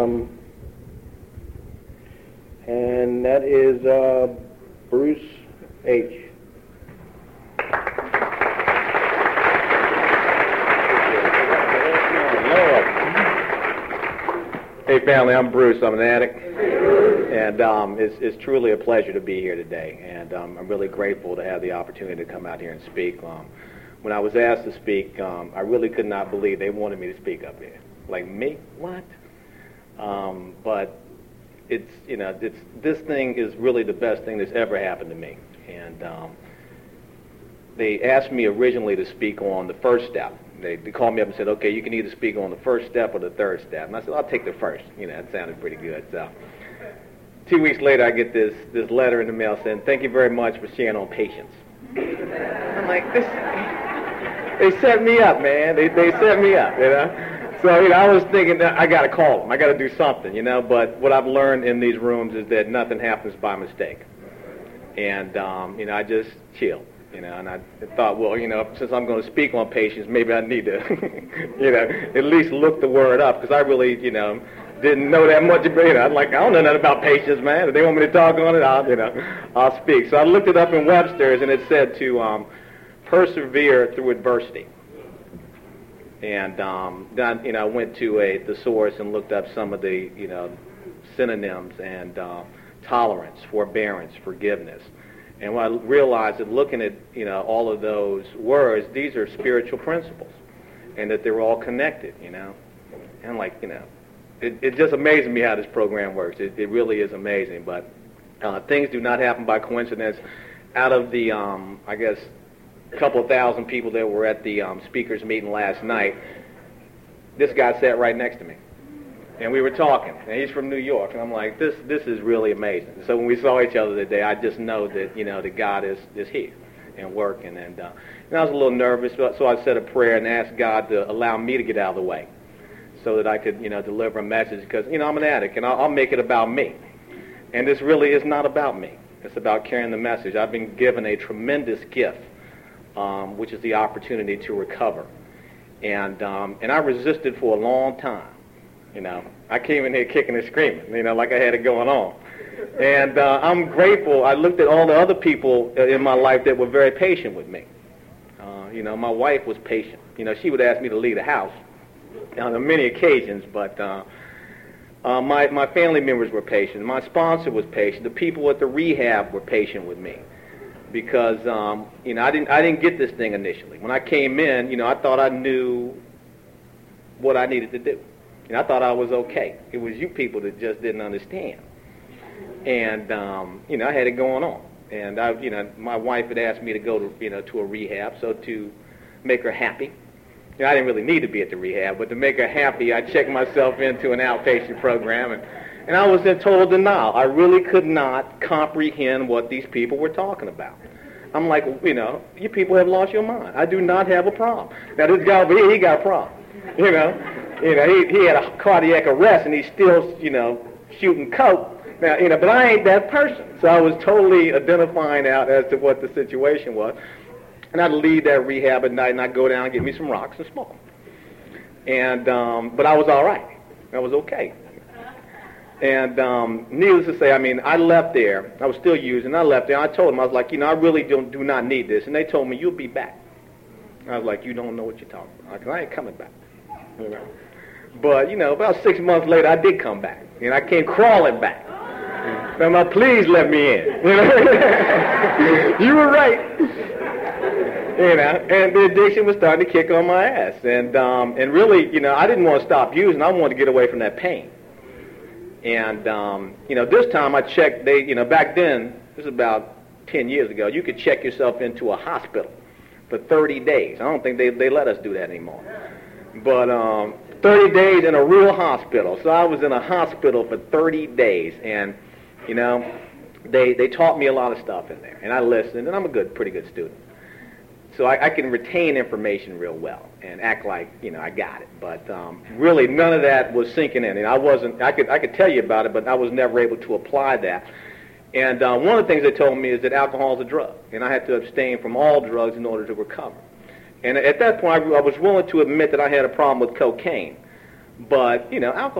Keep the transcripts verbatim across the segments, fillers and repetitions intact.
Um, and that is uh, Bruce H. Hey family, I'm Bruce. I'm an addict, and um, it's, it's truly a pleasure to be here today, and um, I'm really grateful to have the opportunity to come out here and speak. Um, when I was asked to speak, um, I really could not believe they wanted me to speak up here. Like, me? What? Um, but it's, you know, it's, this thing is really the best thing that's ever happened to me, and um, they asked me originally to speak on the first step. They, they called me up and said, okay, you can either speak on the first step or the third step. And I said, I'll take the first. You know, that sounded pretty good. So two weeks later, I get this, this letter in the mail saying, thank you very much for sharing on patience. I'm like, this, they set me up, man. They, they set me up, you know. So, you know, I was thinking that I got to call them. I got to do something, you know. But what I've learned in these rooms is that nothing happens by mistake. And, um, you know, I just chill. You know, and I thought, well, you know, since I'm going to speak on patience, maybe I need to, you know, at least look the word up, because I really, you know, didn't know that much about it. I'm like, I don't know nothing about patience, man. If they want me to talk on it, I'll, you know, I'll speak. So I looked it up in Webster's, and it said to um, persevere through adversity. And um, then, you know, I went to a thesaurus and looked up some of the, you know, synonyms and uh, tolerance, forbearance, forgiveness. And when I realized that looking at, you know, all of those words, these are spiritual principles, and that they're all connected, you know. And like, you know, it, it just amazes me how this program works. It, it really is amazing. But uh, things do not happen by coincidence. Out of the, um, I guess, couple of thousand people that were at the um, speakers meeting last night, this guy sat right next to me. And we were talking, and he's from New York, and I'm like, this this is really amazing. So when we saw each other today, I just know that, you know, that God is, is here and working. And, uh, and I was a little nervous, so I said a prayer and asked God to allow me to get out of the way so that I could, you know, deliver a message, because, you know, I'm an addict, and I'll, I'll make it about me. And this really is not about me. It's about carrying the message. I've been given a tremendous gift, um, which is the opportunity to recover. And um, and I resisted for a long time. You know, I came in here kicking and screaming, you know, like I had it going on. And uh, I'm grateful. I looked at all the other people in my life that were very patient with me. Uh, you know, my wife was patient. You know, she would ask me to leave the house on many occasions, but uh, uh, my, my family members were patient. My sponsor was patient. The people at the rehab were patient with me. Because, um, you know, I didn't, I didn't get this thing initially. When I came in, you know, I thought I knew what I needed to do. And I thought I was okay. It was you people that just didn't understand. And, um, you know, I had it going on. And, I, you know, my wife had asked me to go to, you know, to a rehab, so to make her happy. You know, I didn't really need to be at the rehab, but to make her happy, I checked myself into an outpatient program, and, and I was in total denial. I really could not comprehend what these people were talking about. I'm like, you know, you people have lost your mind. I do not have a problem. Now, this guy over here, he got a problem, you know. You know, he, he had a cardiac arrest, and he's still, you know, shooting coke. Now, you know, but I ain't that person. So I was totally identifying out as to what the situation was. And I'd leave that rehab at night, and I'd go down and get me some rocks and smoke. And, um, but I was all right. I was okay. And um, needless to say, I mean, I left there. I was still using. I left there. I told them, I was like, you know, I really don't, do not need this. And they told me, you'll be back. I was like, you don't know what you're talking about. I ain't coming back. You know? But, you know, about six months later, I did come back. And I came crawling back. So I'm like, please let me in. You know? You were right. You know, and the addiction was starting to kick on my ass. And um, and really, you know, I didn't want to stop using. I wanted to get away from that pain. And, um, you know, this time I checked, they, you know, back then, this was about ten years ago, you could check yourself into a hospital for thirty days. I don't think they, they let us do that anymore. But um, thirty days in a real hospital. So I was in a hospital for thirty days, and, you know, they they taught me a lot of stuff in there, and I listened, and I'm a good, pretty good student. So I, I can retain information real well and act like, you know, I got it. But um, really, none of that was sinking in. And I wasn't, I could I could tell you about it, but I was never able to apply that. And uh, one of the things they told me is that alcohol is a drug, and I had to abstain from all drugs in order to recover. And at that point, I, I was willing to admit that I had a problem with cocaine. But, you know, alcohol,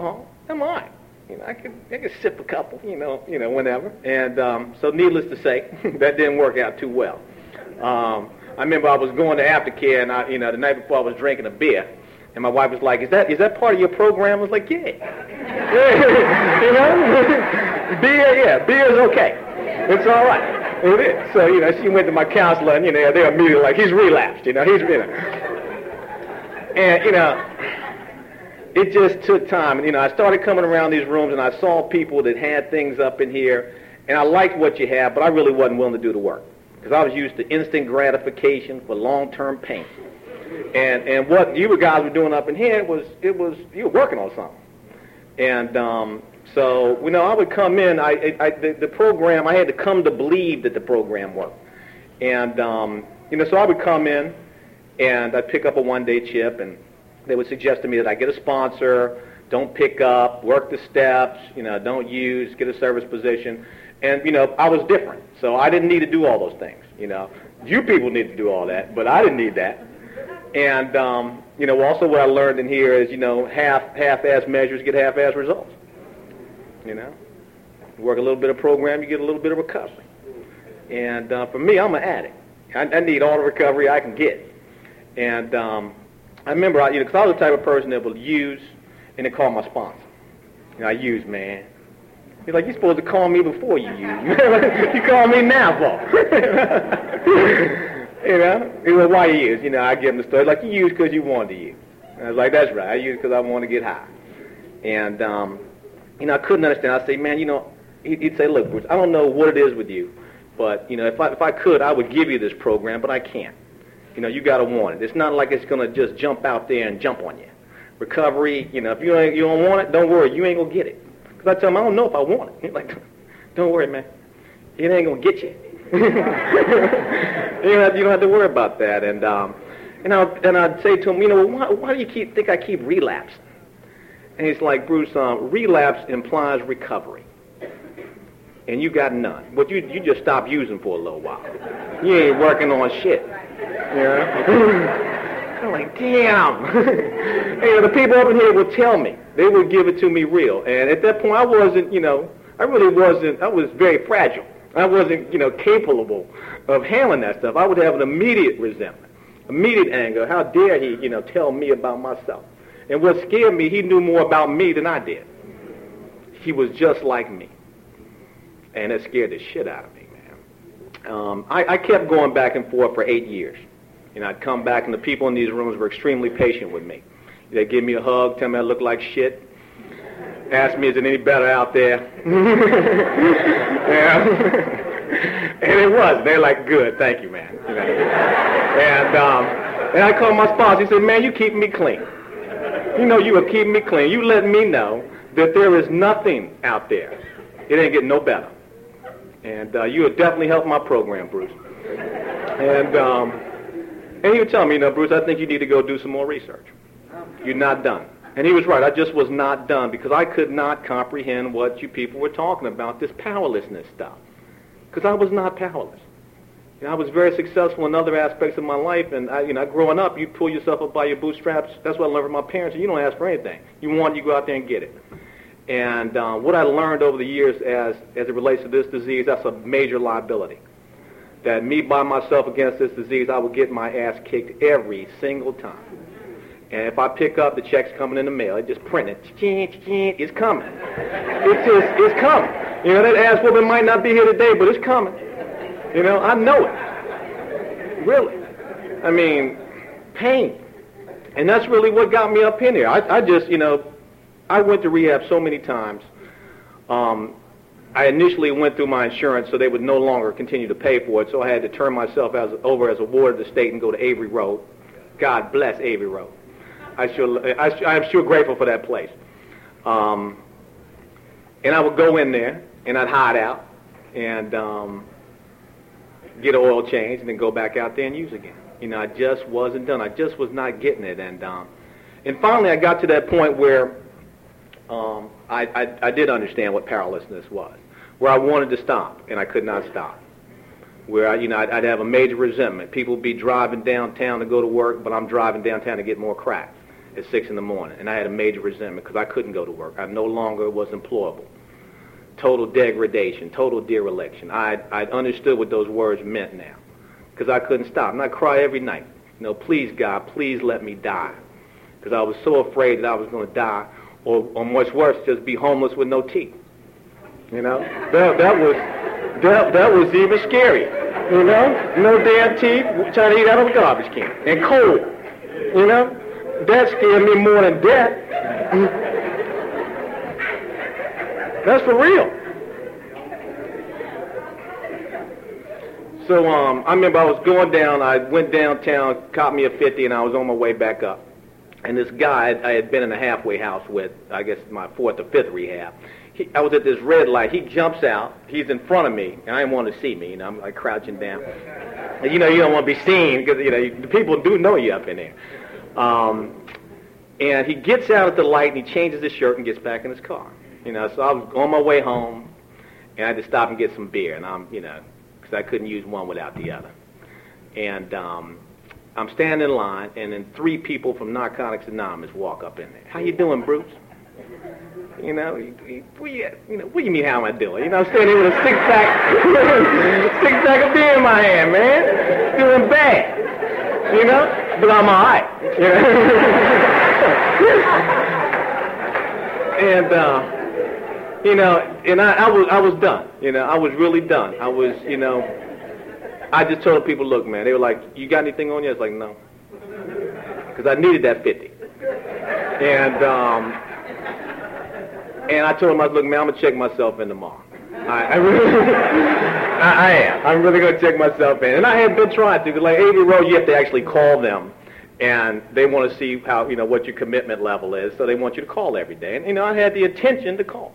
I'm all right. You know, I could I could sip a couple, you know, you know, whenever. And um, so, needless to say, that didn't work out too well. Um, I remember I was going to aftercare, and I, you know, the night before I was drinking a beer, and my wife was like, "Is that is that part of your program?" I was like, "Yeah, yeah. You know, beer, yeah, beer is okay. It's all right. It is." So, you know, she went to my counselor, and you know, they're immediately like, "He's relapsed." You know, he's you know, and you know. It just took time. And, you know, I started coming around these rooms, and I saw people that had things up in here, and I liked what you had, but I really wasn't willing to do the work because I was used to instant gratification for long-term pain. And and what you guys were doing up in here was, it was, you were working on something. And um, so, you know, I would come in, I, I the, the program, I had to come to believe that the program worked. And, um, you know, so I would come in, and I'd pick up a one-day chip, and they would suggest to me that I get a sponsor, don't pick up, work the steps, you know, don't use, get a service position. And, you know, I was different. So I didn't need to do all those things, you know. You people need to do all that, but I didn't need that. And, um, you know, also what I learned in here is, you know, half, half-ass measures get half-ass results. You know, you work a little bit of program, you get a little bit of recovery. And uh, for me, I'm an addict. I, I need all the recovery I can get. And, um, I remember, I, you know, because I was the type of person that would use and then call my sponsor. You know, I use, man. He's like, you're supposed to call me before you use. You call me now for. You know? He was like, why you use? You know, I give him the story. Like, you use because you wanted to use. And I was like, that's right. I use because I want to get high. And, um, you know, I couldn't understand. I'd say, man, you know, he'd say, look, Bruce, I don't know what it is with you, but, you know, if I, if I could, I would give you this program, but I can't. You know, you got to want it. It's not like it's going to just jump out there and jump on you. Recovery, you know, if you ain't, you don't want it, don't worry. You ain't going to get it. Because I tell them, I don't know if I want it. He's like, don't worry, man. It ain't going to get you. you, don't have, you don't have to worry about that. And um, and, I'll, and I'd say to him, you know, why, why do you keep think I keep relapsing? And he's like, Bruce, um, relapse implies recovery. And you got none. But you, you just stop using for a little while. You ain't working on shit. Yeah. I'm like, damn. And, you know, the people up in here would tell me. They would give it to me real. And at that point, I wasn't, you know, I really wasn't, I was very fragile. I wasn't, you know, capable of handling that stuff. I would have an immediate resentment, immediate anger. How dare he, you know, tell me about myself? And what scared me, he knew more about me than I did. He was just like me. And it scared the shit out of me, man. Um, I, I kept going back and forth for eight years. You know, I'd come back, and the people in these rooms were extremely patient with me. They'd give me a hug, tell me I looked like shit, ask me, is it any better out there? Yeah. And it was. They're like, good, thank you, man. You know? And, um, and I called my sponsor. He said, man, you keeping me clean. You know you were keeping me clean. You letting me know that there is nothing out there. It ain't getting no better. And uh, you have definitely helped my program, Bruce. And um, and he would tell me, you know, Bruce, I think you need to go do some more research. You're not done. And he was right. I just was not done because I could not comprehend what you people were talking about, this powerlessness stuff. Because I was not powerless. You know, I was very successful in other aspects of my life, and I, you know, growing up, you pull yourself up by your bootstraps. That's what I learned from my parents. You don't ask for anything. You want, you go out there and get it. And uh, what I learned over the years as, as it relates to this disease, that's a major liability. That me by myself against this disease, I would get my ass kicked every single time. And if I pick up, the check's coming in the mail. I just print it. It's coming. It's just, it's coming. You know, that ass whooping might not be here today, but it's coming. You know, I know it. Really. I mean, pain. And that's really what got me up in here. I, I just, you know, I went to rehab so many times. Um, I initially went through my insurance so they would no longer continue to pay for it, so I had to turn myself as, over as a ward of the state and go to Avery Road. God bless Avery Road. I sure, I, I'm sure grateful for that place. Um, and I would go in there, and I'd hide out, and um, get an oil change, and then go back out there and use again. You know, I just wasn't done. I just was not getting it. And um, and finally I got to that point where um, I, I, I did understand what powerlessness was, where I wanted to stop, and I could not stop. Where, I, you know, I'd, I'd have a major resentment. People would be driving downtown to go to work, but I'm driving downtown to get more crack. at six in the morning, and I had a major resentment because I couldn't go to work. I no longer was employable. Total degradation, total dereliction. I I understood what those words meant now, because I couldn't stop. And I cry every night. You know, please God, please let me die, because I was so afraid that I was going to die, or, or much worse, just be homeless with no teeth. You know, that that was that that was even scary. You know, no damn teeth, trying to eat out of a garbage can, and cold. You know, that scared me more than death. That's for real. So um, I remember I was going down. I went downtown, caught me a fifty, and I was on my way back up. And this guy I had been in a halfway house with, I guess my fourth or fifth rehab. He, I was at this red light. He jumps out. He's in front of me, and I didn't want to see me. You know, I'm like crouching down. And, you know, you don't want to be seen because, you know, the people do know you up in there. Um, and he gets out at the light, and he changes his shirt and gets back in his car. You know, so I was on my way home, and I had to stop and get some beer, and I'm, you know, because I couldn't use one without the other. And um, I'm standing in line, and then three people from Narcotics Anonymous walk up in there. How you doing, Bruce? You know, what you, you know, what do you mean, how am I doing? You know, I'm standing here with a six pack, six pack of beer in my hand, man. Feeling bad, you know, but I'm all right. You know? and uh, you know, and I, I was, I was done. You know, I was really done. I was, you know, I just told the people, look, man. They were like, you got anything on you? I was like, no, because I needed that fifty. And um. And I told him, I was, look, man, I'm going to check myself in tomorrow. I, I, really, I, I am. I'm really going to check myself in. And I had been trying to, because like Avery Road, you have to actually call them. And they want to see how, you know, what your commitment level is. So they want you to call every day. And, you know, I had the intention to call.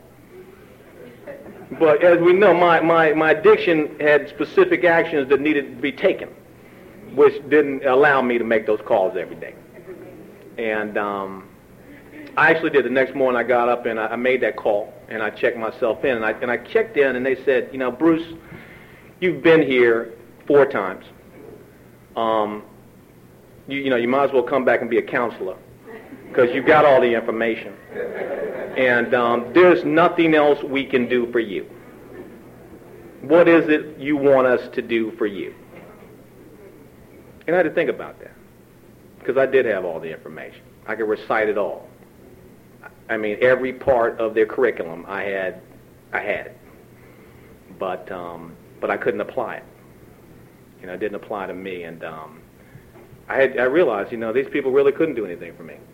But as we know, my, my, my addiction had specific actions that needed to be taken, which didn't allow me to make those calls every day. And, um... I actually did. The next morning I got up and I, I made that call and I checked myself in and I and I checked in and they said, you know, Bruce, you've been here four times. Um, you, you know, you might as well come back and be a counselor because you've got all the information. And um, there's nothing else we can do for you. What is it you want us to do for you? And I had to think about that because I did have all the information. I could recite it all. I mean, every part of their curriculum, I had, I had it, but um, but I couldn't apply it. You know, it didn't apply to me, and um, I had I realized, you know, these people really couldn't do anything for me.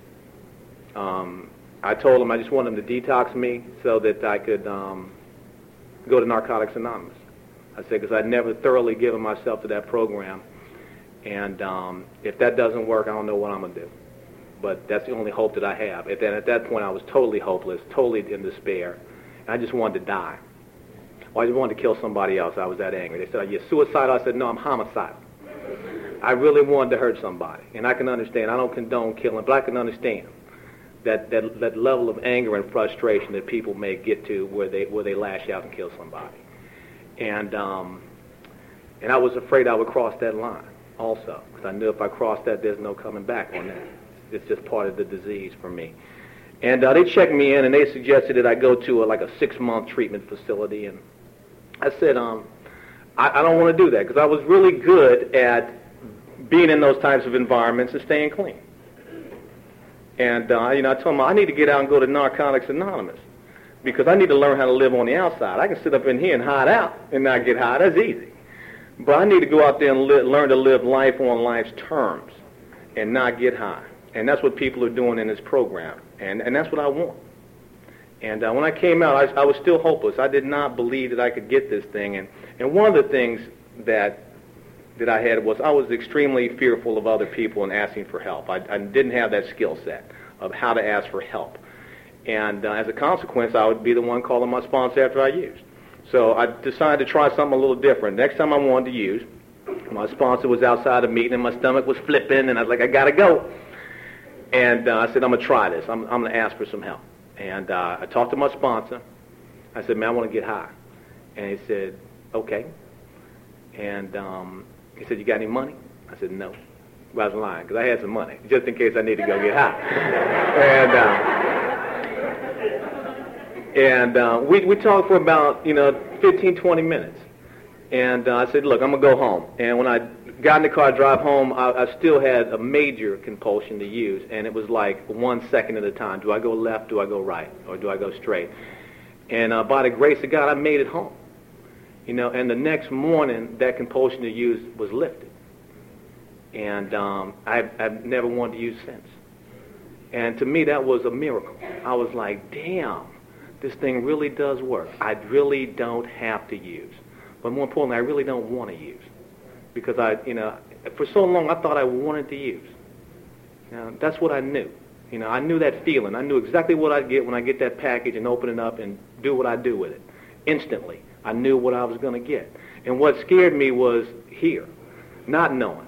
Um, I told them I just wanted them to detox me so that I could um, go to Narcotics Anonymous. I said because I'd never thoroughly given myself to that program, and um, if that doesn't work, I don't know what I'm gonna do. But that's the only hope that I have. And then at that point, I was totally hopeless, totally in despair. And I just wanted to die. Well, I just wanted to kill somebody else. I was that angry. They said, are you suicidal? I said, no, I'm homicidal. I really wanted to hurt somebody. And I can understand. I don't condone killing, but I can understand that, that, that level of anger and frustration that people may get to where they where they lash out and kill somebody. And, um, and I was afraid I would cross that line also, because I knew if I crossed that, there's no coming back on that. It's just part of the disease for me. And uh, they checked me in, and they suggested that I go to a, like a six-month treatment facility. And I said, um, I, I don't want to do that, because I was really good at being in those types of environments and staying clean. And uh, you know, I told them I need to get out and go to Narcotics Anonymous, because I need to learn how to live on the outside. I can sit up in here and hide out and not get high. That's easy. But I need to go out there and li- learn to live life on life's terms and not get high. And that's what people are doing in this program. And, and that's what I want. And uh, when I came out, I, I was still hopeless. I did not believe that I could get this thing. And, and one of the things that that I had was I was extremely fearful of other people and asking for help. I, I didn't have that skill set of how to ask for help. And uh, as a consequence, I would be the one calling my sponsor after I used. So I decided to try something a little different. Next time I wanted to use, my sponsor was outside a meeting and my stomach was flipping, and I was like, I got to go. And uh, I said, I'm going to try this. I'm, I'm going to ask for some help. And uh, I talked to my sponsor. I said, man, I want to get high. And he said, okay. And um, he said, you got any money? I said, no. Well, I was lying, because I had some money, just in case I need to go get high. and uh, and uh, we, we talked for about, you know, fifteen, twenty minutes. And uh, I said, look, I'm going to go home. And when I got in the car, drive home, I, I still had a major compulsion to use. And it was like one second at a time. Do I go left? Do I go right? Or do I go straight? And uh, by the grace of God, I made it home. You know, and the next morning, that compulsion to use was lifted. And um, I've, I've never wanted to use since. And to me, that was a miracle. I was like, damn, this thing really does work. I really don't have to use. But more importantly, I really don't want to use. Because I, you know, for so long, I thought I wanted to use. You know, that's what I knew. You know, I knew that feeling. I knew exactly what I'd get when I get that package and open it up and do what I do with it. Instantly, I knew what I was going to get. And what scared me was here, not knowing.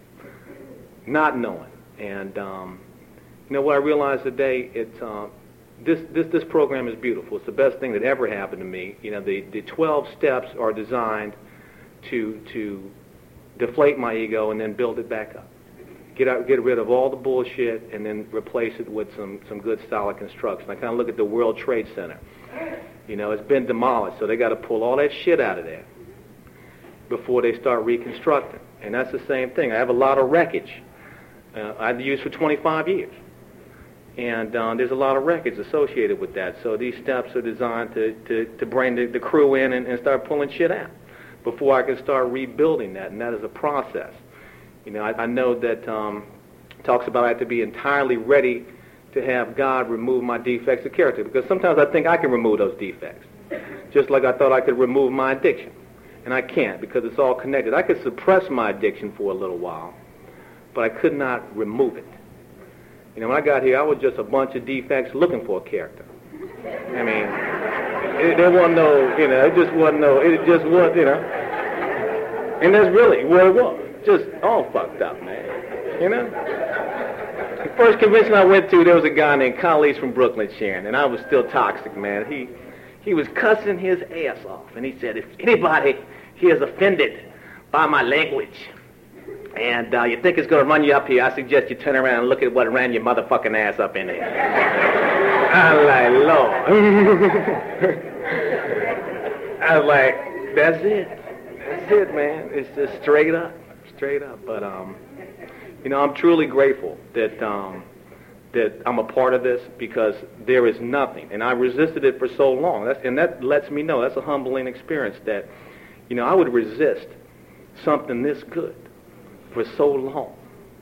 Not knowing. And, um, you know, what I realized today, it's, uh, this, this, this program is beautiful. It's the best thing that ever happened to me. You know, the, the twelve steps are designed to, to deflate my ego and then build it back up. Get out, get rid of all the bullshit and then replace it with some, some good solid construction. I kind of look at the World Trade Center. You know, it's been demolished, so they got to pull all that shit out of there before they start reconstructing. And that's the same thing. I have a lot of wreckage. Uh, I've used for twenty-five years. And uh, there's a lot of wreckage associated with that. So these steps are designed to, to, to bring the, the crew in and, and start pulling shit out before I can start rebuilding that. And that is a process. You know, I, I know that um, talks about I have to be entirely ready to have God remove my defects of character. Because sometimes I think I can remove those defects. Just like I thought I could remove my addiction. And I can't, because it's all connected. I could suppress my addiction for a little while, but I could not remove it. You know, when I got here, I was just a bunch of defects looking for a character. I mean, it, there wasn't no, you know, it just wasn't no, it just was, you know. And that's really what it was. Just all fucked up, man. You know? The first convention I went to, there was a guy named Collies from Brooklyn sharing, and I was still toxic, man. He he was cussing his ass off, and he said, if anybody here is offended by my language, and uh, you think it's going to run you up here, I suggest you turn around and look at what ran your motherfucking ass up in there. I'm like, Lord. I was like, that's it. That's it, man. It's just straight up, straight up. But, um, you know, I'm truly grateful that um, that I'm a part of this, because there is nothing. And I resisted it for so long. That's, and that lets me know, that's a humbling experience, that, you know, I would resist something this good for so long.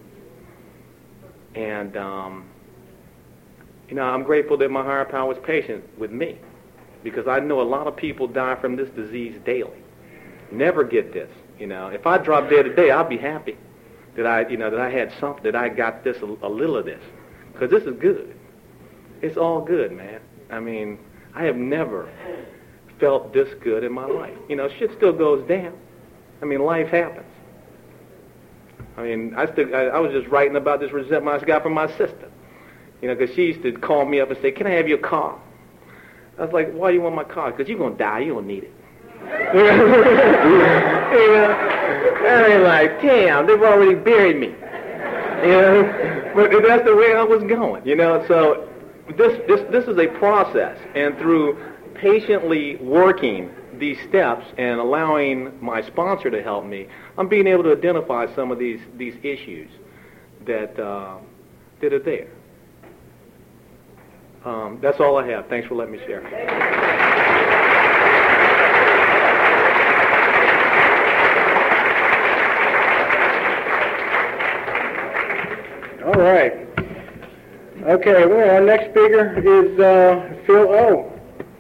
And, um, you know, I'm grateful that my higher power was patient with me, because I know a lot of people die from this disease daily. Never get this. You know, if I drop dead today, I'll be happy that I, you know, that I had something, that I got this, a, a little of this, because this is good. It's all good, man. I mean, I have never felt this good in my life. You know, shit still goes down. I mean, life happens. I mean, I still, I, I was just writing about this resentment I got from my sister. You know, because she used to call me up and say, can I have your car? I was like, why do you want my car? Because you're going to die. You don't need it. You know? I mean, like, damn, they've already buried me. You know? But that's the way I was going, you know? So this, this, this is a process. And through patiently working these steps and allowing my sponsor to help me, I'm being able to identify some of these, these issues that, uh, that are there. Um, that's all I have. Thanks for letting me share. All right. Okay, well, our next speaker is uh, Phil O.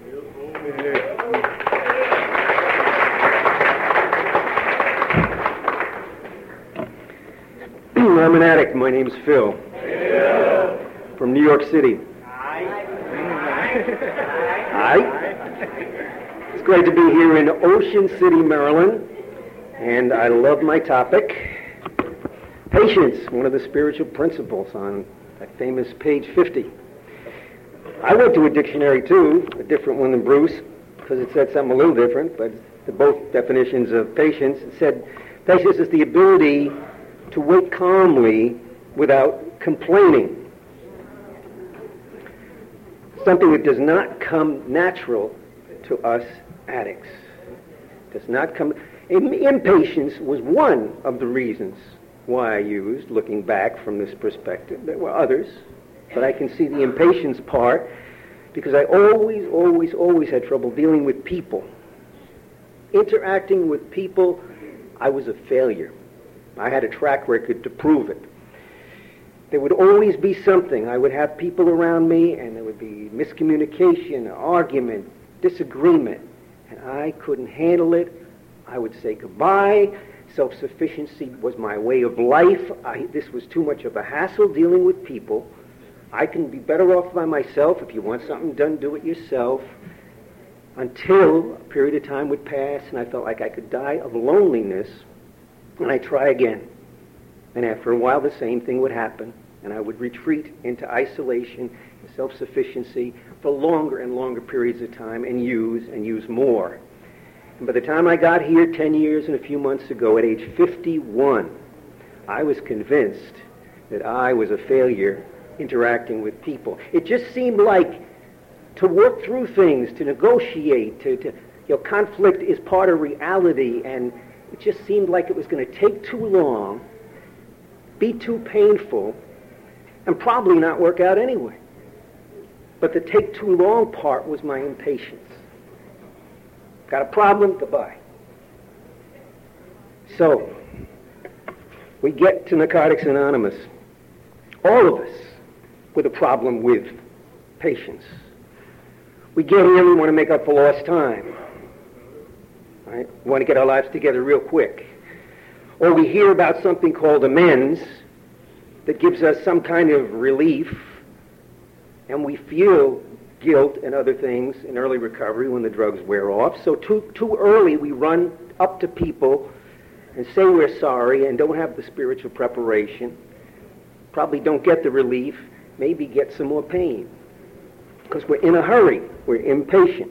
I'm an addict. My name's Phil. Phil. From New York City. Hi. It's great to be here in Ocean City, Maryland, and I love my topic. Patience, one of the spiritual principles on that famous page fifty. I went to a dictionary too, a different one than Bruce, because it said something a little different, but the both definitions of patience. It said patience is the ability to wait calmly without complaining. Something that does not come natural to us addicts. Does not come. Impatience was one of the reasons why I used, looking back from this perspective. There were others, but I can see the impatience part because I always, always, always had trouble dealing with people. Interacting with people, I was a failure. I had a track record to prove it. There would always be something. I would have people around me, and there would be miscommunication, argument, disagreement, and I couldn't handle it. I would say goodbye. Self-sufficiency was my way of life. I, this was too much of a hassle dealing with people. I can be better off by myself. If you want something done, do it yourself. Until a period of time would pass, and I felt like I could die of loneliness, and I'd try again. And after a while, the same thing would happen, and I would retreat into isolation and self-sufficiency for longer and longer periods of time and use and use more. And by the time I got here ten years and a few months ago, at age fifty-one, I was convinced that I was a failure interacting with people. It just seemed like to work through things, to negotiate, to, to you know, conflict is part of reality, and it just seemed like it was going to take too long, be too painful, and probably not work out anyway. But the take too long part was my impatience. Got a problem? Goodbye. So, we get to Narcotics Anonymous, all of us, with a problem with patience. We get here, we want to make up for lost time. Right? We want to get our lives together real quick. Or we hear about something called amends that gives us some kind of relief, and we feel guilt and other things in early recovery when the drugs wear off. So too, too early we run up to people and say we're sorry and don't have the spiritual preparation, probably don't get the relief, maybe get some more pain. Because we're in a hurry, we're impatient.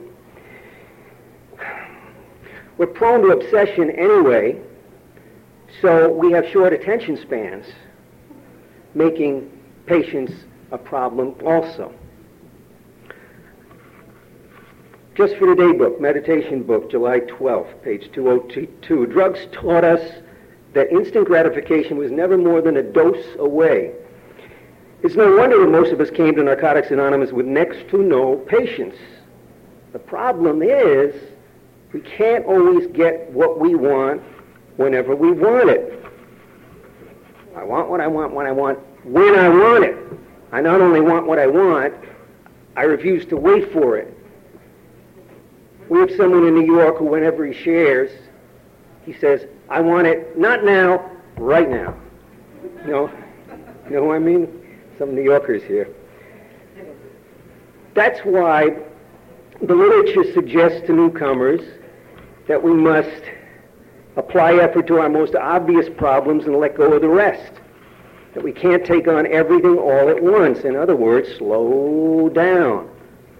We're prone to obsession anyway, so we have short attention spans, making patience a problem also. Just for Today book, meditation book, July twelfth, page two oh two. Drugs taught us that instant gratification was never more than a dose away. It's no wonder that most of us came to Narcotics Anonymous with next to no patience. The problem is we can't always get what we want whenever we want it. I want what I want when I want, when I want it. I not only want what I want, I refuse to wait for it. We have someone in New York who, whenever he shares, he says, I want it not now, right now. You know, you know who I mean? Some New Yorkers here. That's why the literature suggests to newcomers that we must apply effort to our most obvious problems and let go of the rest. That we can't take on everything all at once. In other words, slow down.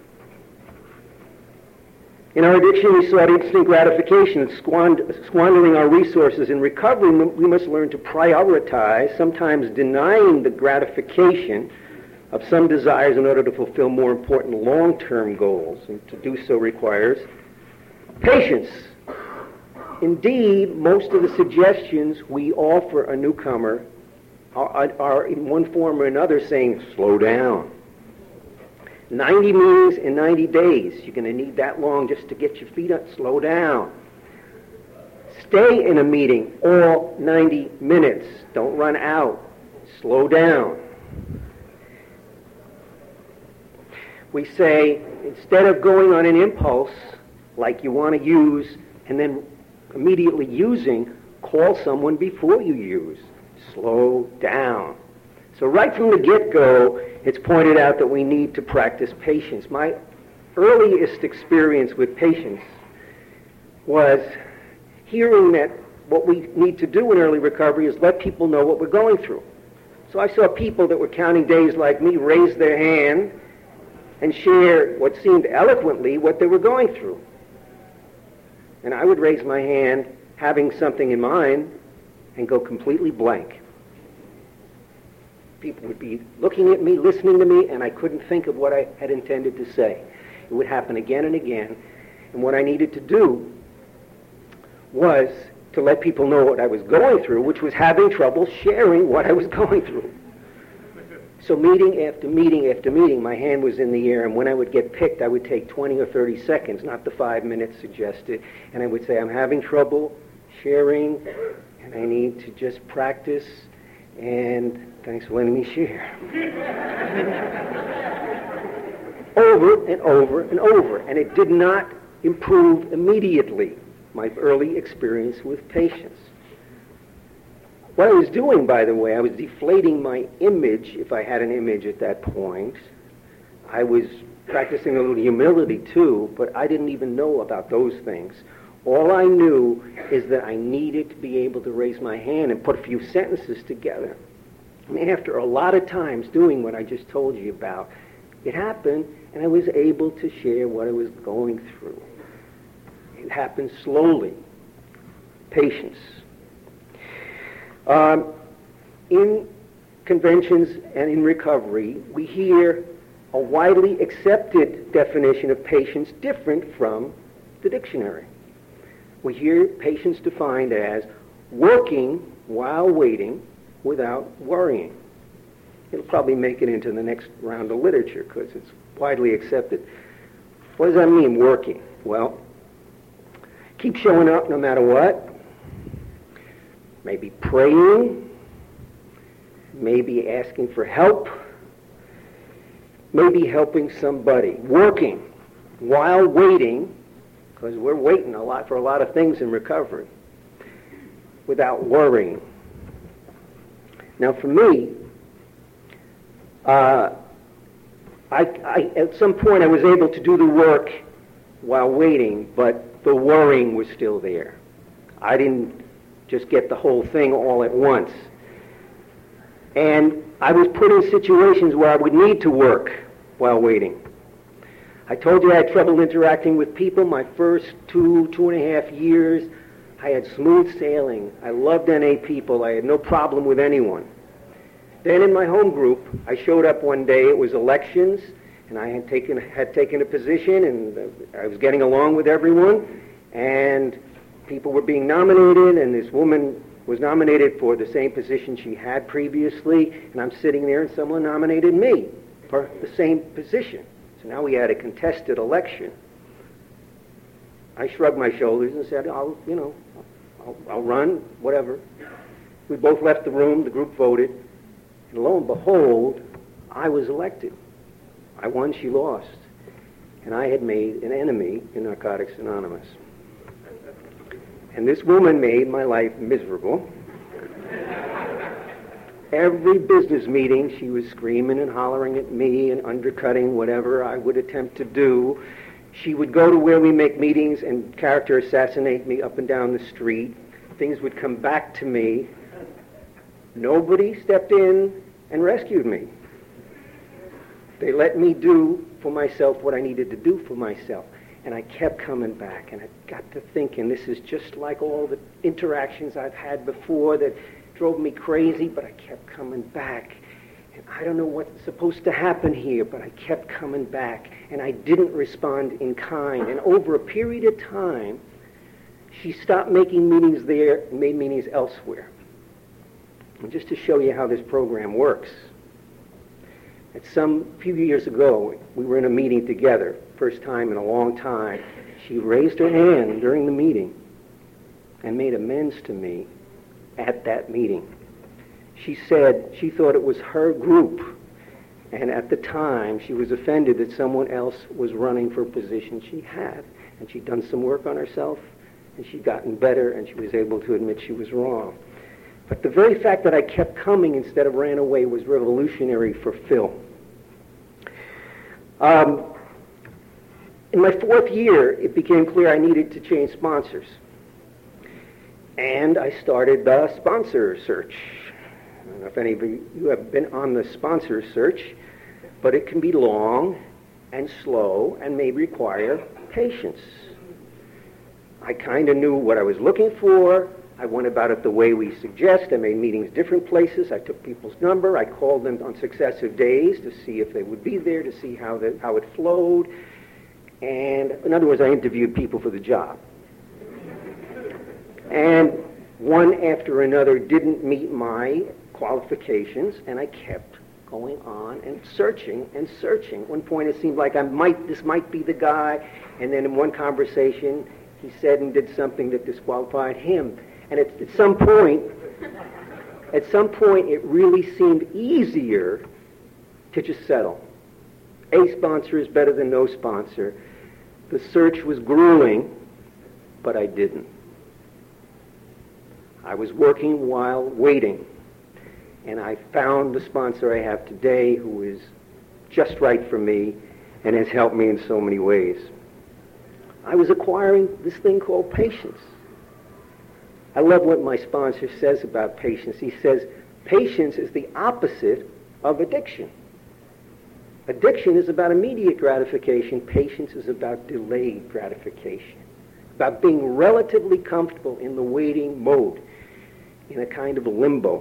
In our addiction, we sought instant gratification, squand- squandering our resources. In recovery, we must learn to prioritize, sometimes denying the gratification of some desires in order to fulfill more important long-term goals. And to do so requires patience. Indeed, most of the suggestions we offer a newcomer are, are in one form or another saying, slow down. ninety meetings in ninety days. You're going to need that long just to get your feet up. Slow down. Stay in a meeting all ninety minutes. Don't run out. Slow down. We say, instead of going on an impulse like you want to use and then immediately using, call someone before you use. Slow down. So right from the get-go, it's pointed out that we need to practice patience. My earliest experience with patience was hearing that what we need to do in early recovery is let people know what we're going through. So I saw people that were counting days like me raise their hand and share what seemed eloquently what they were going through. And I would raise my hand having something in mind and go completely blank. People would be looking at me, listening to me, and I couldn't think of what I had intended to say. It would happen again and again. And what I needed to do was to let people know what I was going through, which was having trouble sharing what I was going through. So meeting after meeting after meeting, my hand was in the air, and when I would get picked, I would take twenty or thirty seconds, not the five minutes suggested, and I would say, I'm having trouble sharing, and I need to just practice, and thanks for letting me share. Over and over and over, and it did not improve immediately, my early experience with patients. What I was doing, by the way, I was deflating my image, if I had an image at that point. I was practicing a little humility too, but I didn't even know about those things. All I knew is that I needed to be able to raise my hand and put a few sentences together. And after a lot of times doing what I just told you about, it happened, and I was able to share what I was going through. It happened slowly. Patience. Um, in conventions and in recovery, we hear a widely accepted definition of patience different from the dictionary. We hear patience defined as working while waiting without worrying. It'll probably make it into the next round of literature because it's widely accepted. What does that mean, working? Well, keep showing up no matter what. Maybe praying, maybe asking for help, maybe helping somebody, working while waiting, because we're waiting a lot for a lot of things in recovery, without worrying. Now for me, uh, I, I, at some point I was able to do the work while waiting, but the worrying was still there. I didn't just get the whole thing all at once. And I was put in situations where I would need to work while waiting. I told you I had trouble interacting with people. My first two, two and a half years, I had smooth sailing. I loved N A people. I had no problem with anyone. Then in my home group, I showed up one day. It was elections, and I had taken, had taken a position, and I was getting along with everyone, and people were being nominated, and this woman was nominated for the same position she had previously, and I'm sitting there, and someone nominated me for the same position. So now we had a contested election. I shrugged my shoulders and said, I'll, you know, I'll, I'll run, whatever. We both left the room, the group voted, and lo and behold, I was elected. I won, she lost. And I had made an enemy in Narcotics Anonymous. And this woman made my life miserable. Every business meeting, she was screaming and hollering at me and undercutting whatever I would attempt to do. She would go to where we make meetings and character assassinate me up and down the street. Things would come back to me. Nobody stepped in and rescued me. They let me do for myself what I needed to do for myself. And I kept coming back, and I got to thinking, this is just like all the interactions I've had before that drove me crazy, but I kept coming back. And I don't know what's supposed to happen here, but I kept coming back, and I didn't respond in kind. And over a period of time, she stopped making meetings there and made meetings elsewhere. And just to show you how this program works, at some few years ago, we were in a meeting together, first time in a long time. She raised her hand during the meeting and made amends to me at that meeting. She said she thought it was her group, and at the time she was offended that someone else was running for a position she had, and she'd done some work on herself, and she'd gotten better, and she was able to admit she was wrong. But the very fact that I kept coming instead of ran away was revolutionary for Phil. Um, in my fourth year, it became clear I needed to change sponsors. And I started the sponsor search. I don't know if any of you have been on the sponsor search, but it can be long and slow and may require patience. I kind of knew what I was looking for, I went about it the way we suggest. I made meetings different places. I took people's number. I called them on successive days to see if they would be there, to see how, the, how it flowed. And in other words, I interviewed people for the job. And one after another didn't meet my qualifications, and I kept going on and searching and searching. At one point it seemed like I might, this might be the guy, and then in one conversation he said and did something that disqualified him. And at, at some point, at some point it really seemed easier to just settle. A sponsor is better than no sponsor. The search was grueling, but I didn't. I was working while waiting, and I found the sponsor I have today who is just right for me and has helped me in so many ways. I was acquiring this thing called patience. I love what my sponsor says about patience. He says, patience is the opposite of addiction. Addiction is about immediate gratification. Patience is about delayed gratification, about being relatively comfortable in the waiting mode, in a kind of a limbo.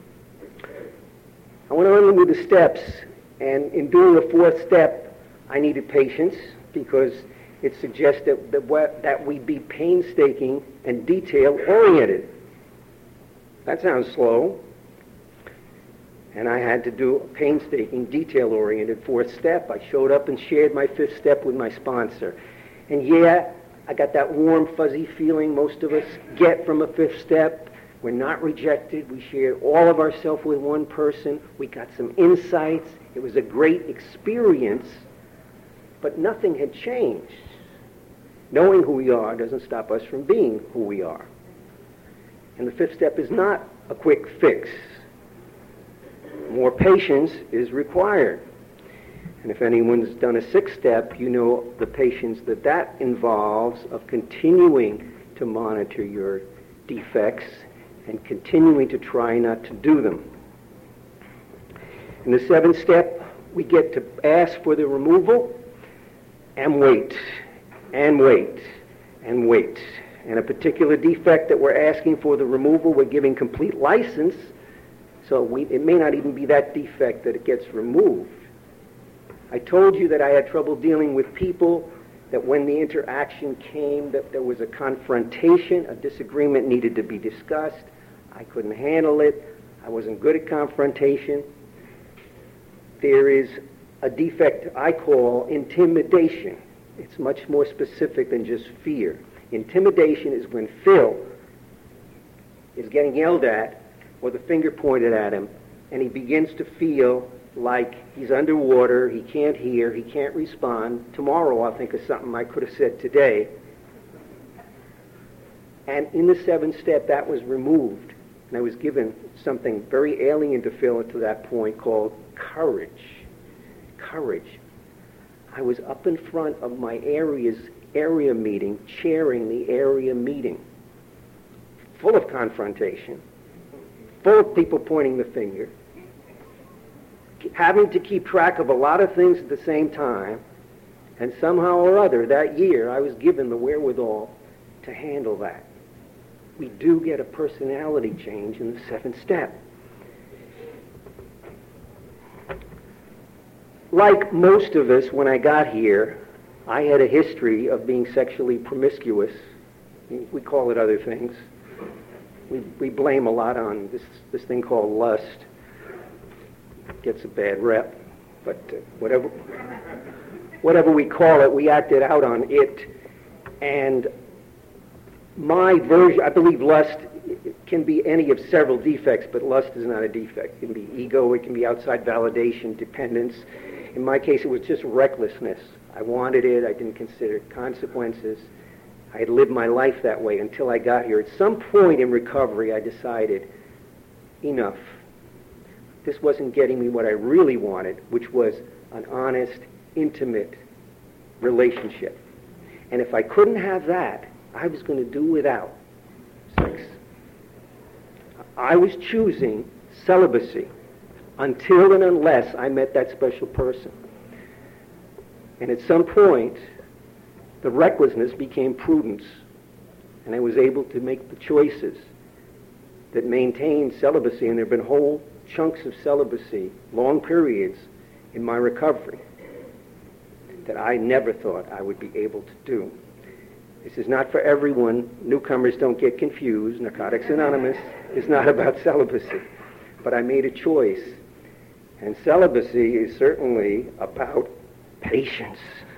I went on with the steps, and in doing the fourth step, I needed patience because it suggests that, that, that we be painstaking and detail-oriented. That sounds slow. And I had to do a painstaking, detail-oriented fourth step. I showed up and shared my fifth step with my sponsor. And yeah, I got that warm, fuzzy feeling most of us get from a fifth step. We're not rejected. We shared all of ourselves with one person. We got some insights. It was a great experience, but nothing had changed. Knowing who we are doesn't stop us from being who we are. And the fifth step is not a quick fix. More patience is required. And if anyone's done a sixth step, you know the patience that that involves of continuing to monitor your defects and continuing to try not to do them. In the seventh step, we get to ask for the removal and wait, and wait, and wait. And a particular defect that we're asking for the removal, we're giving complete license, so we, it may not even be that defect that it gets removed. I told you that I had trouble dealing with people, that when the interaction came, that there was a confrontation, a disagreement needed to be discussed. I couldn't handle it. I wasn't good at confrontation. There is a defect I call intimidation. It's much more specific than just fear. Intimidation is when Phil is getting yelled at or the finger pointed at him, and he begins to feel like he's underwater, he can't hear, he can't respond. Tomorrow I'll think of something I could have said today. And in the seventh step, that was removed. And I was given something very alien to Phil to that point called courage. Courage. I was up in front of my area's area meeting, chairing the area meeting, full of confrontation, full of people pointing the finger, having to keep track of a lot of things at the same time, and somehow or other that year I was given the wherewithal to handle that. We do get a personality change in the seventh step. Like most of us, when I got here, I had a history of being sexually promiscuous. We call it other things. We, we blame a lot on this, this thing called lust. It gets a bad rep, but uh, whatever, whatever we call it, we acted out on it. And my version, I believe lust can be any of several defects, but lust is not a defect. It can be ego, it can be outside validation, dependence. In my case, it was just recklessness. I wanted it, I didn't consider consequences. I had lived my life that way until I got here. At some point in recovery, I decided, enough. This wasn't getting me what I really wanted, which was an honest, intimate relationship. And if I couldn't have that, I was going to do without sex. I was choosing celibacy until and unless I met that special person. And at some point, the recklessness became prudence, and I was able to make the choices. that maintained celibacy, and there have been whole chunks of celibacy, long periods in my recovery that I never thought I would be able to do. This is not for everyone. Newcomers don't get confused. Narcotics Anonymous is not about celibacy. But I made a choice. And celibacy is certainly about patience.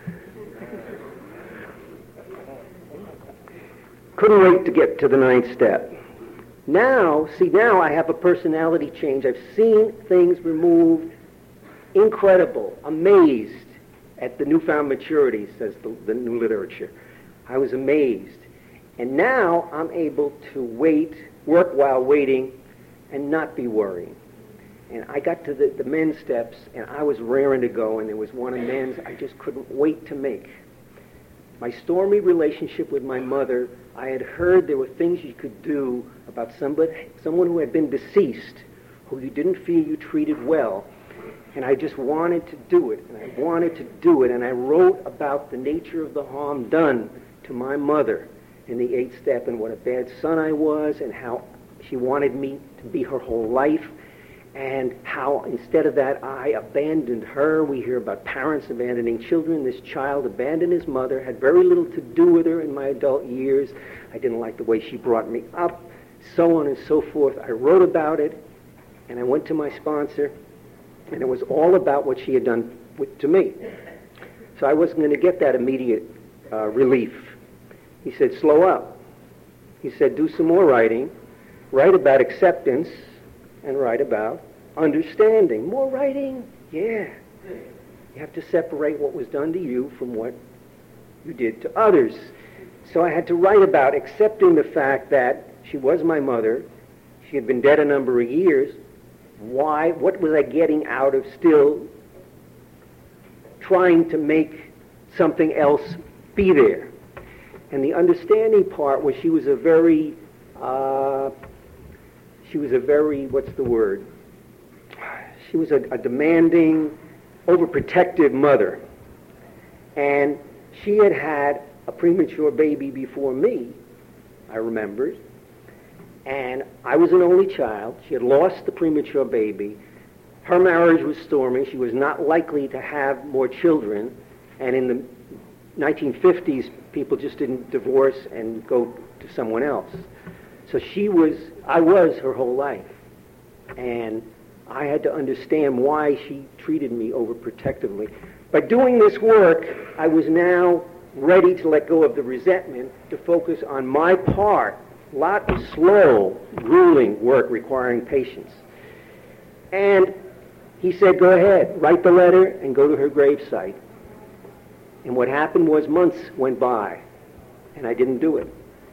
Couldn't wait to get to the ninth step. Now, see, now I have a personality change. I've seen things removed. Incredible, amazed at the newfound maturity, says the, the new literature. I was amazed. And now I'm able to wait, work while waiting, and not be worrying. And I got to the, the men's steps, and I was raring to go, and there was one of men's I just couldn't wait to make. My stormy relationship with my mother, I had heard there were things you could do about somebody, someone who had been deceased, who you didn't feel you treated well. And I just wanted to do it, and I wanted to do it, and I wrote about the nature of the harm done to my mother in the eighth step, and what a bad son I was, and how she wanted me to be her whole life, and how instead of that I abandoned her. We hear about parents abandoning children. This child abandoned his mother, had very little to do with her in my adult years. I didn't like the way she brought me up, so on and so forth. I wrote about it, and I went to my sponsor, and it was all about what she had done with, to me. So I wasn't going to get that immediate uh, relief. He said, slow up. He said, do some more writing. Write about acceptance and write about understanding. More writing? Yeah. You have to separate what was done to you from what you did to others. So I had to write about accepting the fact that she was my mother. She had been dead a number of years. Why? What was I getting out of still trying to make something else be there? And the understanding part was she was a very, uh, she was a very, what's the word? She was a, a demanding, overprotective mother. And she had had a premature baby before me, I remembered. And I was an only child. She had lost the premature baby. Her marriage was stormy. She was not likely to have more children. And in the nineteen fifties, people just didn't divorce and go to someone else. So she was, I was her whole life. And I had to understand why she treated me overprotectively. By doing this work, I was now ready to let go of the resentment, to focus on my part. A lot of slow, grueling work requiring patience. And he said, go ahead, write the letter and go to her gravesite. And what happened was months went by, and I didn't do it.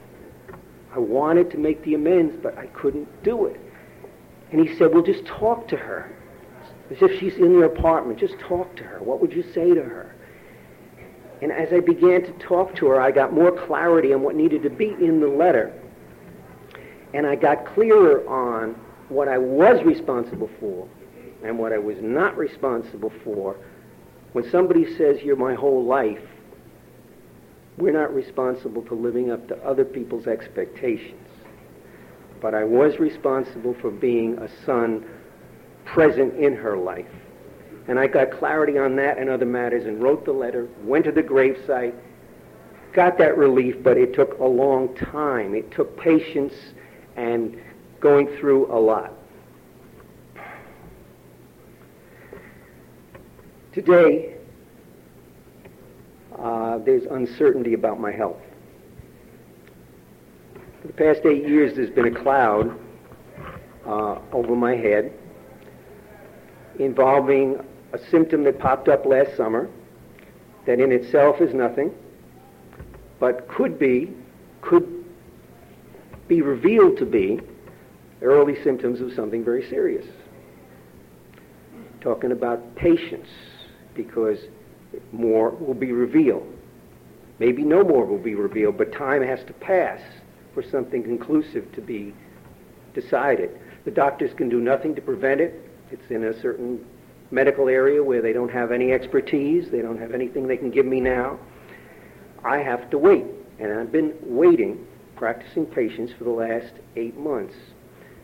I wanted to make the amends, but I couldn't do it. And he said, well, just talk to her. As if she's in your apartment, just talk to her. What would you say to her? And as I began to talk to her, I got more clarity on what needed to be in the letter. And I got clearer on what I was responsible for and what I was not responsible for. When somebody says, you're my whole life, we're not responsible for living up to other people's expectations. But I was responsible for being a son present in her life. And I got clarity on that and other matters and wrote the letter, went to the gravesite, got that relief, but it took a long time. It took patience and going through a lot. Today, uh, there's uncertainty about my health. For the past eight years, there's been a cloud uh, over my head involving a symptom that popped up last summer that in itself is nothing, but could be, could be revealed to be early symptoms of something very serious. Talking about patience, because more will be revealed. Maybe no more will be revealed, but time has to pass for something conclusive to be decided. The doctors can do nothing to prevent it. It's in a certain medical area where they don't have any expertise. They don't have anything they can give me now. I have to wait, and I've been waiting, practicing patience for the last eight months.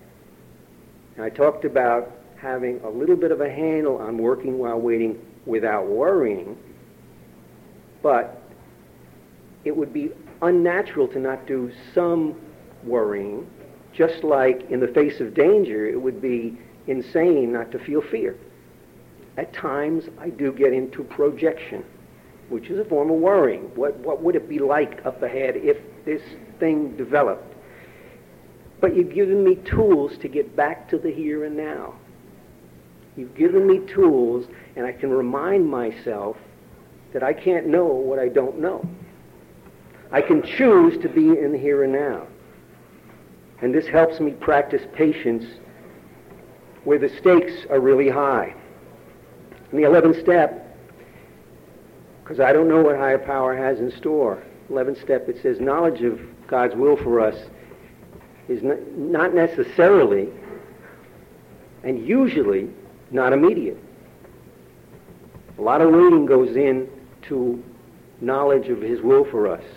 And I talked about having a little bit of a handle on working while waiting without worrying, but it would be unnatural to not do some worrying, just like in the face of danger, it would be insane not to feel fear. At times, I do get into projection, which is a form of worrying. What, what would it be like up ahead if this thing developed? But you've given me tools to get back to the here and now. You've given me tools, and I can remind myself that I can't know what I don't know. I can choose to be in the here and now. And this helps me practice patience where the stakes are really high. In the eleventh step, because I don't know what higher power has in store, eleventh step, it says knowledge of God's will for us is not necessarily and usually not immediate. A lot of waiting goes in to knowledge of his will for us.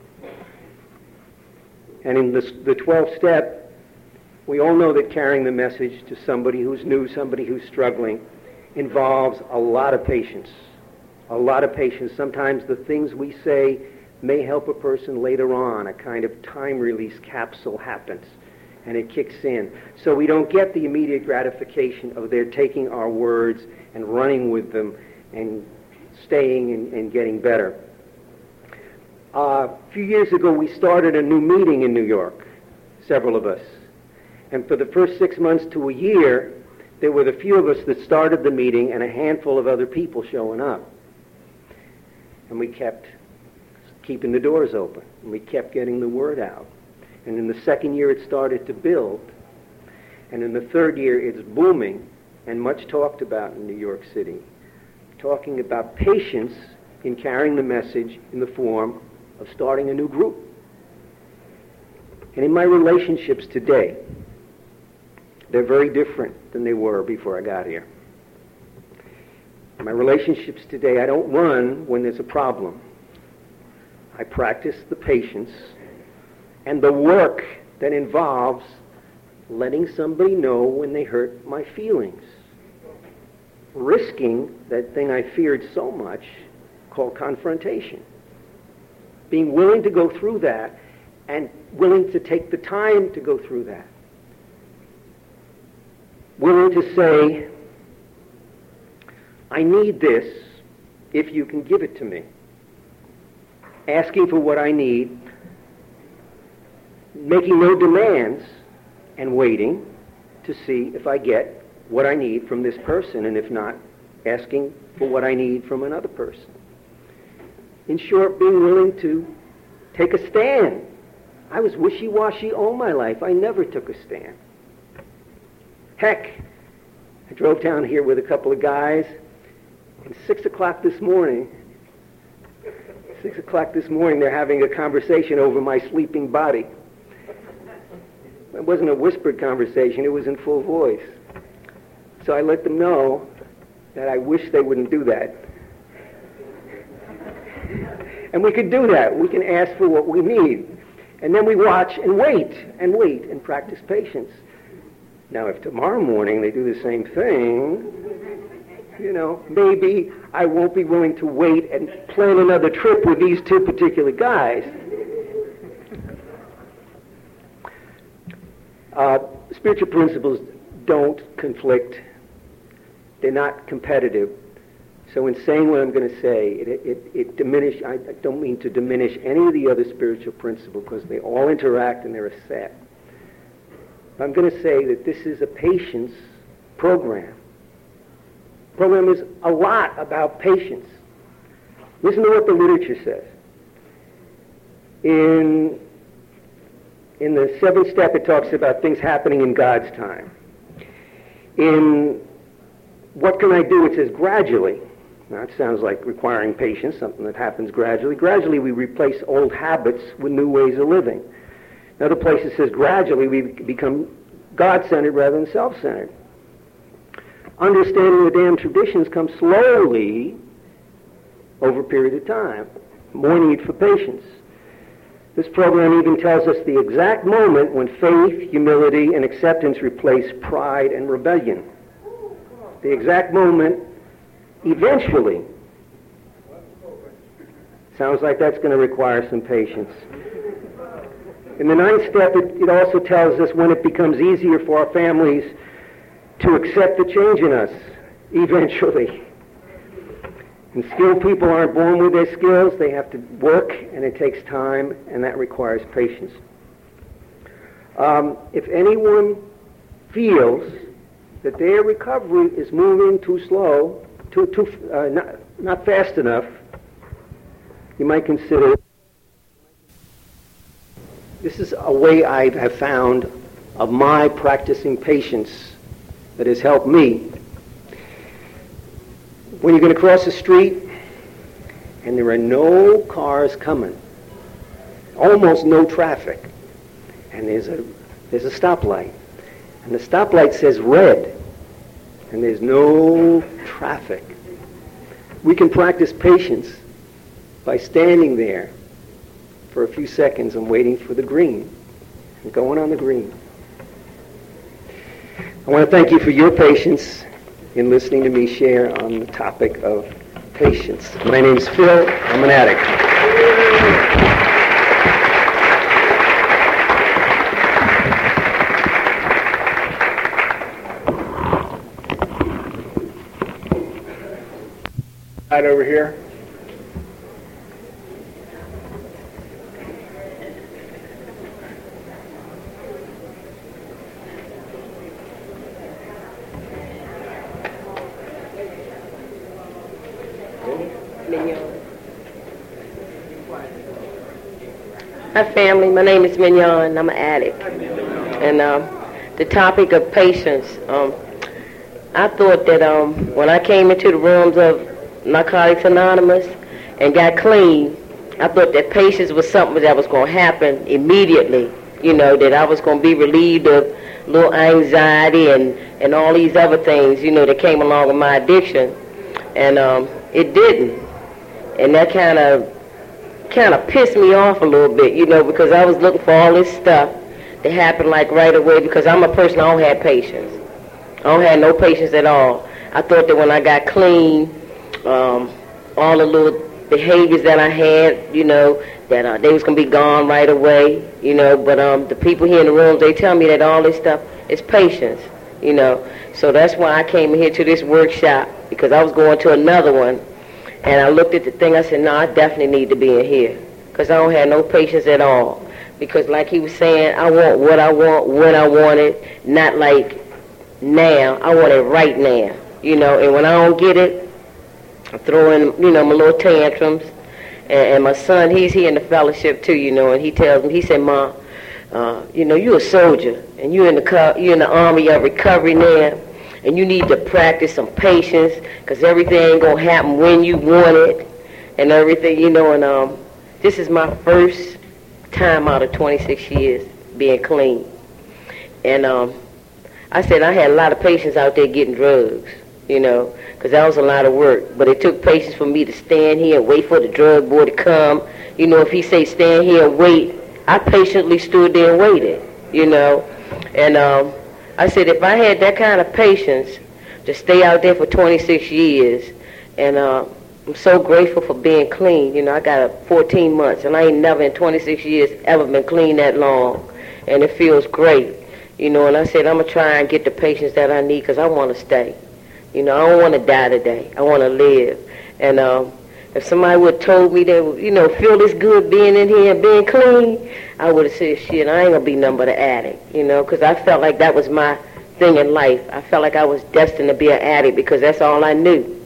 And in this, the twelfth step, we all know that carrying the message to somebody who's new, somebody who's struggling, involves a lot of patience. A lot of patience. Sometimes the things we say may help a person later on. A kind of time release capsule happens, and it kicks in. So we don't get the immediate gratification of their taking our words and running with them and staying and, and getting better. Uh, a few years ago, we started a new meeting in New York, several of us. And for the first six months to a year, there were the few of us that started the meeting and a handful of other people showing up. And we kept keeping the doors open, and we kept getting the word out. And in the second year, it started to build. And in the third year, it's booming and much talked about in New York City, talking about patience in carrying the message in the form of starting a new group. And in my relationships today, they're very different than they were before I got here. In my relationships today, I don't run when there's a problem. I practice the patience and the work that involves letting somebody know when they hurt my feelings, risking that thing I feared so much called confrontation, being willing to go through that and willing to take the time to go through that, willing to say, I need this if you can give it to me, asking for what I need, making no demands, and waiting to see if I get what I need from this person, and if not, asking for what I need from another person. In short, being willing to take a stand. I was wishy-washy all my life. I never took a stand. Heck, I drove down here with a couple of guys, and six o'clock this morning, six o'clock this morning, they're having a conversation over my sleeping body. It wasn't a whispered conversation, it was in full voice. So I let them know that I wish they wouldn't do that. And we could do that. We can ask for what we need. And then we watch and wait and wait and practice patience. Now, if tomorrow morning they do the same thing, you know, maybe I won't be willing to wait and plan another trip with these two particular guys. Uh, spiritual principles don't conflict. They're not competitive. So in saying what I'm going to say, it, it, it diminish, I don't mean to diminish any of the other spiritual principles, because they all interact and they're a set. But I'm going to say that this is a patience program. The program is a lot about patience. Listen to what the literature says. In In the seventh step, it talks about things happening in God's time. In what can I do, it says gradually. Now, it sounds like requiring patience, something that happens gradually. Gradually, we replace old habits with new ways of living. In other places, it says gradually we become God-centered rather than self-centered. Understanding the damn traditions comes slowly over a period of time. More need for patience. This program even tells us the exact moment when faith, humility, and acceptance replace pride and rebellion. The exact moment, eventually. Sounds like that's going to require some patience. In the ninth step, it, it also tells us when it becomes easier for our families to accept the change in us, eventually. And skilled people aren't born with their skills. They have to work, and it takes time, and that requires patience. Um, if anyone feels that their recovery is moving too slow, too, too, uh, not, not fast enough, you might consider. This is a way I have found of my practicing patience that has helped me. When you're going to cross the street and there are no cars coming, almost no traffic, and there's a there's a stoplight, and the stoplight says red, and there's no traffic, we can practice patience by standing there for a few seconds and waiting for the green, and going on the green. I want to thank you for your patience in listening to me share on the topic of patience. My name's Phil. I'm an addict. Right over here. Hi family, my name is Mignon. I'm an addict. And um, the topic of patience, um, I thought that um, when I came into the rooms of Narcotics Anonymous and got clean, I thought that patience was something that was going to happen immediately, you know, that I was going to be relieved of little anxiety and, and all these other things, you know, that came along with my addiction. And um, it didn't. And that kind of kind of pissed me off a little bit, you know, because I was looking for all this stuff to happen like right away, because I'm a person, I don't have patience. I don't have no patience at all. I thought that when I got clean, um, all the little behaviors that I had, you know, that uh, they was going to be gone right away, you know, but um, the people here in the rooms, they tell me that all this stuff is patience, you know. So that's why I came here to this workshop, because I was going to another one. And I looked at the thing, I said, no, I definitely need to be in here, because I don't have no patience at all. Because like he was saying, I want what I want, when I want it, not like now. I want it right now, you know. And when I don't get it, I throw in, you know, my little tantrums. And, and my son, he's here in the fellowship too, you know, and he tells me, he said, Mom, uh, you know, you're a soldier, and you're in the co- you're in the army of recovery now. And you need to practice some patience, because everything ain't going to happen when you want it and everything, you know. And um, this is my first time out of twenty-six years being clean. And um, I said I had a lot of patience out there getting drugs, you know, because that was a lot of work. But it took patience for me to stand here and wait for the drug boy to come. You know, if he say stand here and wait, I patiently stood there and waited, you know. And um, I said, if I had that kind of patience to stay out there for twenty-six years, and uh, I'm so grateful for being clean. You know, I got fourteen months, and I ain't never in twenty-six years ever been clean that long, and it feels great. You know, and I said, I'm going to try and get the patience that I need, because I want to stay. You know, I don't want to die today. I want to live. And um, if somebody would have told me that, you know, feel this good being in here and being clean, I would have said, shit, I ain't going to be nothing but an addict, you know, because I felt like that was my thing in life. I felt like I was destined to be an addict, because that's all I knew.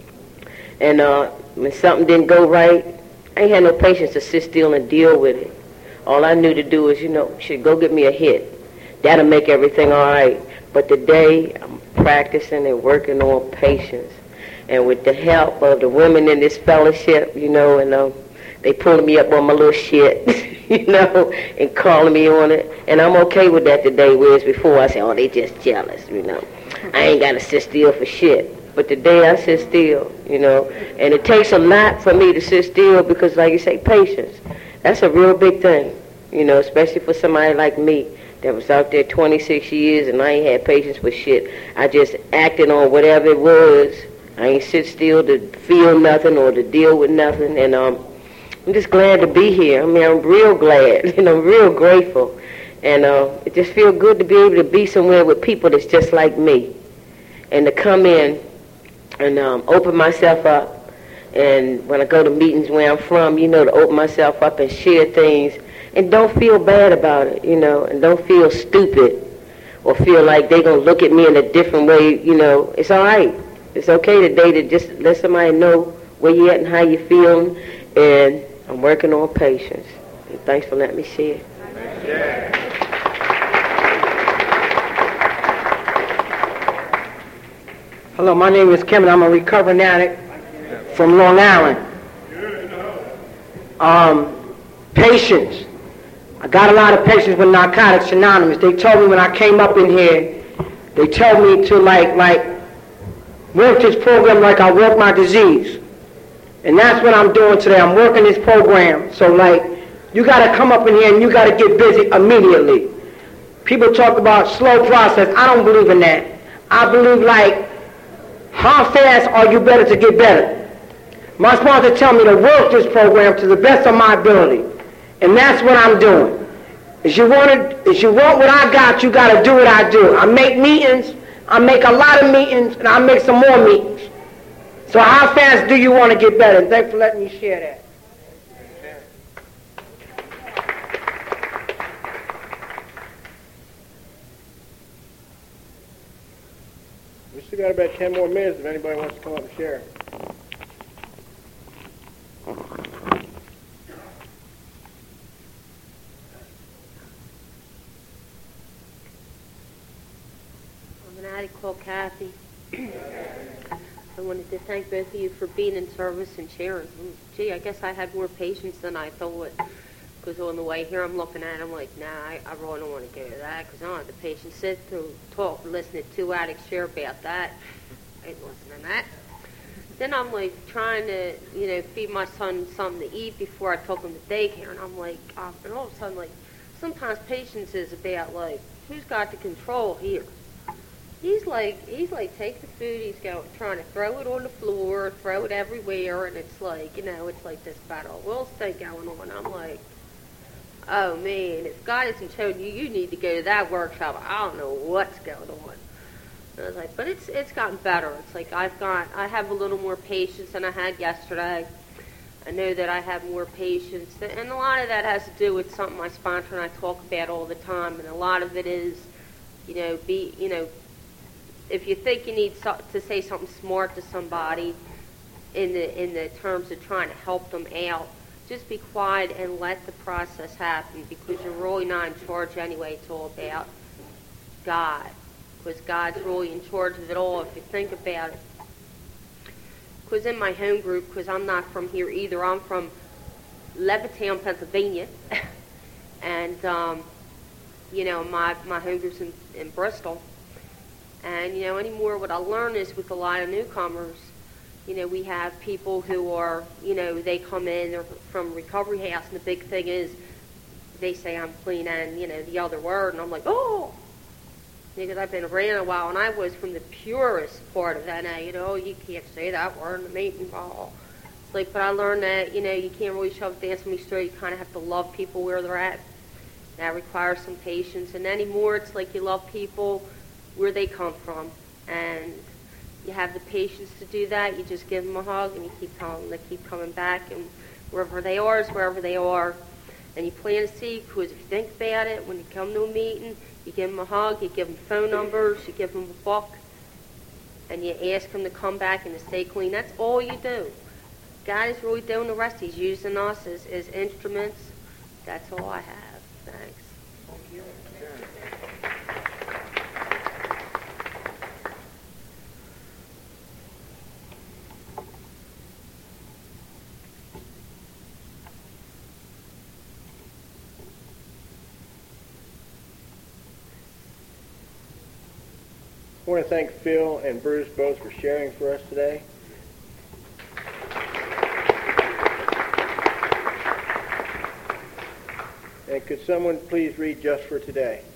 And uh, when something didn't go right, I ain't had no patience to sit still and deal with it. All I knew to do is, you know, shit, go get me a hit. That'll make everything all right. But today, I'm practicing and working on patience. And with the help of the women in this fellowship, you know, and um, they pulling me up on my little shit, you know, and calling me on it. And I'm okay with that today, whereas before I said, oh, they just jealous, you know. I ain't got to sit still for shit. But today I sit still, you know. And it takes a lot for me to sit still because, like you say, patience. that's a real big thing, you know, especially for somebody like me that was out there twenty-six years and I ain't had patience with shit. I just acted on whatever it was. I ain't sit still to feel nothing or to deal with nothing. And um, I'm just glad to be here. I mean, I'm real glad and I'm real grateful. And uh, it just feels good to be able to be somewhere with people that's just like me. And to come in and um, open myself up. And when I go to meetings where I'm from, you know, to open myself up and share things. And don't feel bad about it, you know, and don't feel stupid or feel like they're going to look at me in a different way, you know. It's all right. It's okay today to just let somebody know where you at and how you feeling. And I'm working on patience. And thanks for letting me share. Yeah. Hello, my name is Kim, and I'm a recovering addict from Long Island. Um, patience. I got a lot of patience with Narcotics Anonymous. They told me when I came up in here, they told me to like, like, work this program like I work my disease. And that's what I'm doing today. I'm working this program. So like, you gotta come up in here and you gotta get busy immediately. People talk about slow process. I don't believe in that. I believe like, how fast are you better to get better? My sponsor tell me to work this program to the best of my ability. And that's what I'm doing. If you want to, if you want what I got, you got to do what I do. I make meetings. I make a lot of meetings, and I make some more meetings. So how fast do you want to get better? And thanks for letting me share that. We still got about ten more minutes if anybody wants to come up and share. Called Kathy. I wanted to thank both of you for being in service and sharing. Gee, I guess I had more patience than I thought. Because on the way here, I'm looking at it, I'm like, nah, I, I really don't want to go to that because I don't have the patience to sit through, talk, listen to two addicts share about that. I ain't listening to that. Then I'm like trying to, you know, feed my son something to eat before I took him to daycare, and I'm like, uh, and all of a sudden, like, sometimes patience is about like, who's got the control here? He's like, he's like, take the food, he's going, trying to throw it on the floor, throw it everywhere, and it's like, you know, it's like this battle of wills thing going on. I'm like, oh man, if God hasn't shown you, you need to go to that workshop. I don't know what's going on. And I was like, but it's it's gotten better. It's like I've got, I have a little more patience than I had yesterday. I know that I have more patience, and a lot of that has to do with something my sponsor and I talk about all the time, and a lot of it is, you know, be, you know, if you think you need so, to say something smart to somebody in the in the terms of trying to help them out, just be quiet and let the process happen, because you're really not in charge anyway. It's all about God, because God's really in charge of it all if you think about it. Because in my home group, because I'm not from here either, I'm from Levittown, Pennsylvania, and um, you know, my, my home group's in, in Bristol. And, you know, anymore what I learn is with a lot of newcomers, you know, we have people who are, you know, they come in, they're from recovery house, and the big thing is they say I'm clean and, you know, the other word, and I'm like, oh, because I've been around a while, and I was from the purest part of N A, you know, you can't say that word in the meeting hall. It's like, but I learned that, you know, you can't really shove dance me straight, you kind of have to love people where they're at. That requires some patience, and anymore it's like you love people where they come from, and you have the patience to do that. You just give them a hug, and you keep telling them to keep coming back, and wherever they are is wherever they are. And you plant a seed, because if you think about it, when you come to a meeting, you give them a hug, you give them phone numbers, you give them a book, and you ask them to come back and to stay clean. That's all you do. God is really doing the rest. He's using us as, as instruments. That's all I have. Thanks. Thank you. I want to thank Phil and Bruce both for sharing for us today. And could someone please read Just for Today?